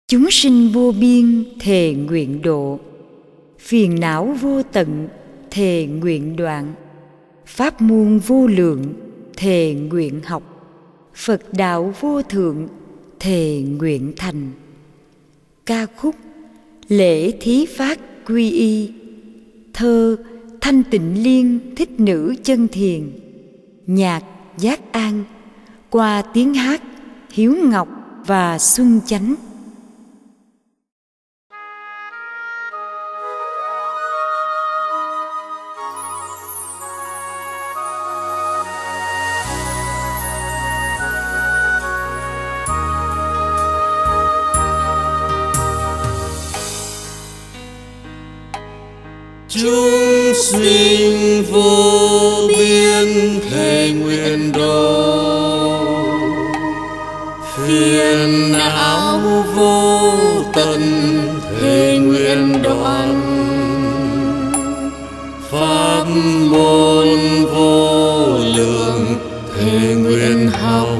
Chúng sinh vô biên thề nguyện độ, phiền não vô tận thề nguyện đoạn, pháp môn vô lượng thề nguyện học, Phật đạo vô thượng thề nguyện thành. Ca khúc Lễ Thí Phát Quy Y, thơ Thanh Tịnh Liên Thích Nữ Chân Thiền, nhạc Giác An, qua tiếng hát Hiếu Ngọc và Xuân Chánh. Chúng sinh vô biên thề nguyện độ, phiền não vô tận thề nguyện đoạn, pháp môn vô lượng thề nguyện học,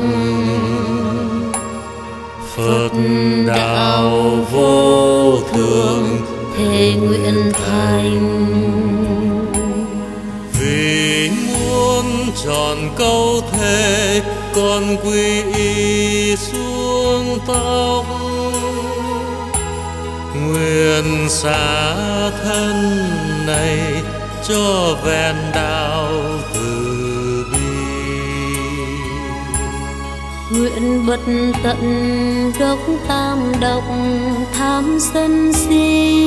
Phật đạo vô thượng thề nguyện thành. Vì muốn tròn câu thề con quy y xuống tóc, nguyện xả thân này cho vẹn đạo từ bi. Nguyện bật tận gốc tam độc tham sân si,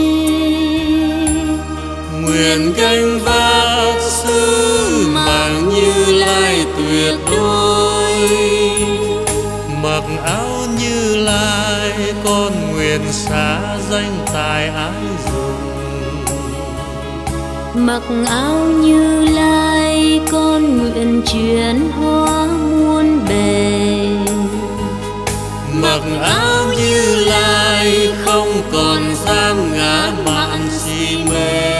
nguyện gánh vác sứ mạng Như Lai tuyệt đối. Mặc áo Như Lai con nguyện xả danh tài ái dùng, mặc áo Như Lai con nguyện chuyển hóa muôn bề. Mặc áo Như Lai không còn dám ngã mạn si mê.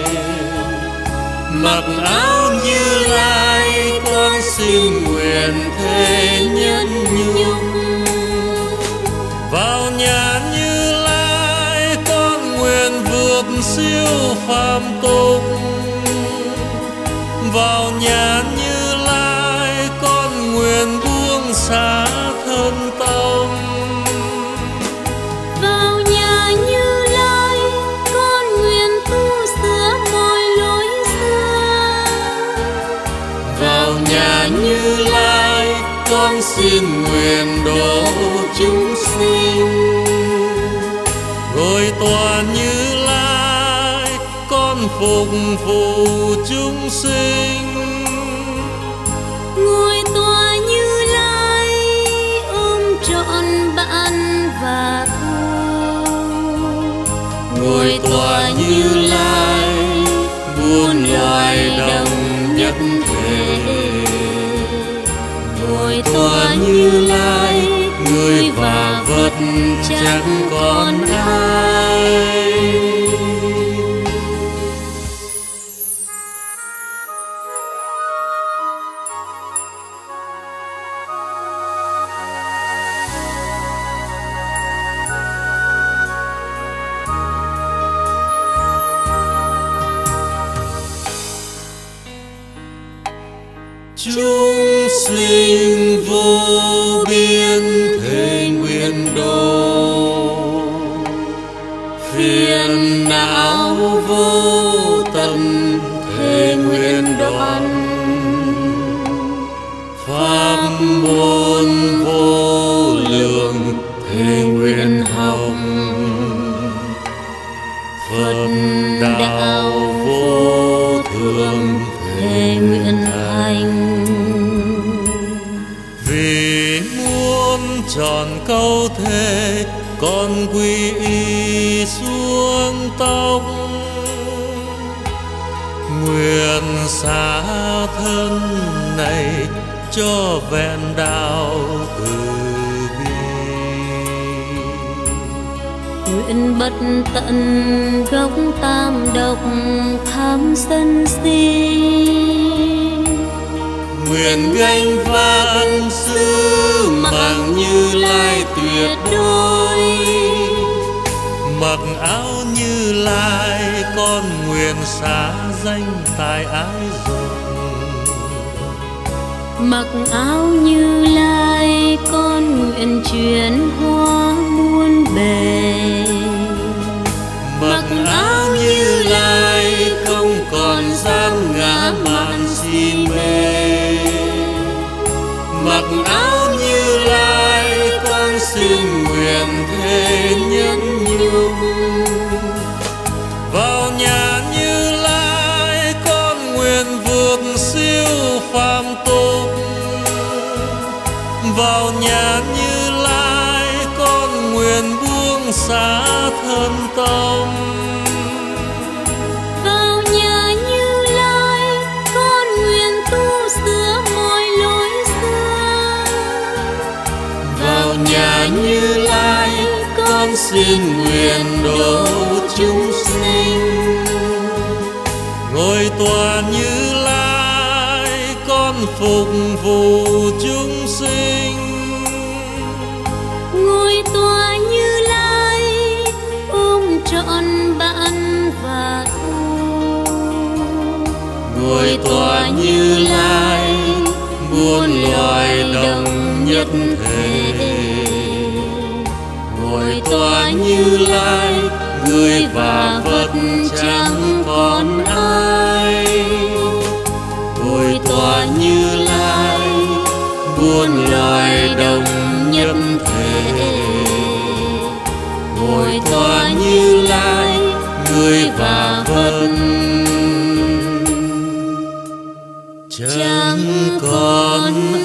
Mặc áo Như Lai con xin nguyện thề nhân nhung. Vào nhà Như Lai con nguyện vượt siêu phàm tục. Vào nhà Như Lai con nguyện buông xả thân tông. Vào nhà Như Lai con nguyện tu sửa mọi lỗi xưa. Vào nhà Như Lai con xin nguyện độ chúng sinh. Ngồi tòa Như Lai con phục vụ chúng sinh. Ngồi tòa Như Lai ôm trọn bạn và thù. Ngồi tòa Như Lai muôn loài đồng nhất thể. Ngồi tòa Như Lai người và vật chẳng còn ai. Chúng sinh vô biên thề nguyện độ, phiền não vô tận thề nguyện đoạn, pháp môn vô lượng thề nguyện học, Phật đạo vô thượng thề nguyện thành. Vì muốn tròn câu thề con quy y xuống tóc, nguyện xả thân này cho vẹn đạo từ bi. Nguyện bật tận gốc tam độc tham sân si, nguyện gánh vác sứ mạng Như Lai tuyệt đối. Mặc áo Như Lai, con nguyện xá danh tại ái rộng. Mặc áo Như Lai, con nguyện chuyển hóa muôn bề. Mặc áo Như Lai, không còn dám ngã mạn si mê. Mặc áo Như Lai, con xin nguyện thề nhẫn nhục. Vào nhà Như Lai, con nguyện vượt siêu phàm tục. Vào nhà Như Lai, con nguyện buông xả thân tâm. Vào nhà Như Lai, con nguyện tu sửa mọi lỗi xưa. Vào nhà Như Lai, con xin nguyện độ chúng sinh. Ngồi tòa Như Lai, con phục vụ chúng sinh. Ngồi tòa Như Lai, ôm trọn bạn và thù. Ngồi tòa Như Lai, muôn loài đồng nhất thể. Ngồi tòa Như Lai, người và vật chẳng còn ai. Ngồi tòa Như Lai, muôn loài đồng nhất thể. Ngồi tòa Như Lai, người và vật chẳng còn